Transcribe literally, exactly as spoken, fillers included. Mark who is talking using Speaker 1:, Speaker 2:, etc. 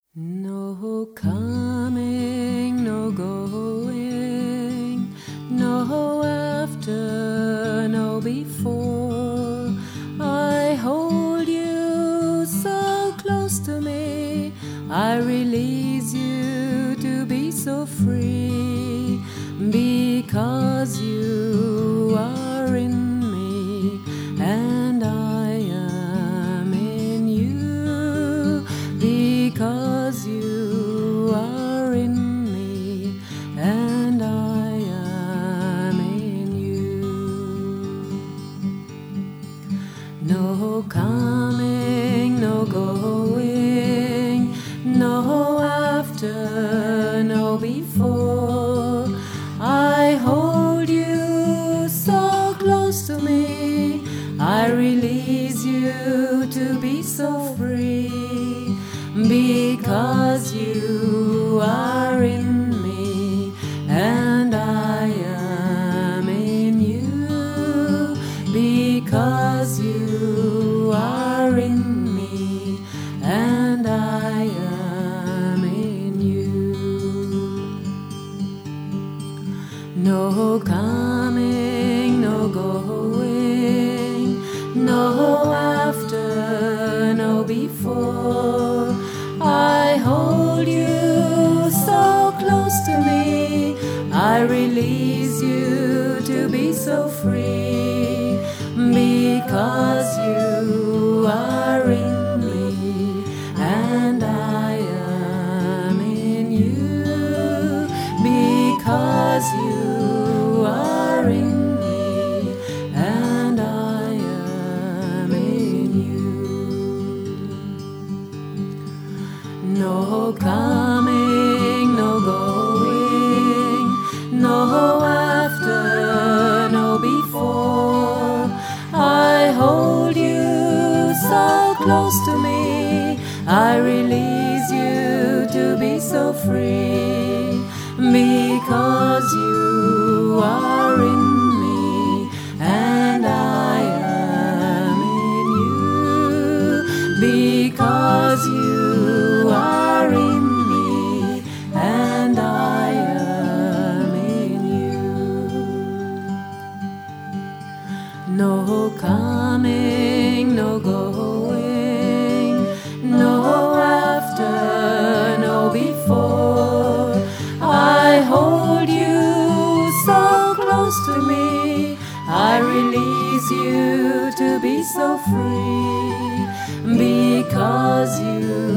Speaker 1: No coming, no going, no after, no before. I hold you so close to me, I release you to be so free, because you are in me and I am in you, because you are in me and I am in you. No coming, no going, no after, no before. I hold you so close to me, I release you to be so free, because you are in me and I am in you, because you are in me and I am in you. No coming, no going, no after, no before. I hold you so close to me, I release you to be so free, because you are in me and I am in you, because you are in me and I am in you. No coming, no going, no after, no before. I hold you so close to me, I release you to be so free, because you are in me and I am in you, because you are in me and I am in you. No coming, no going, no after, no before. I hold you so close to me, I release you to be so free, because you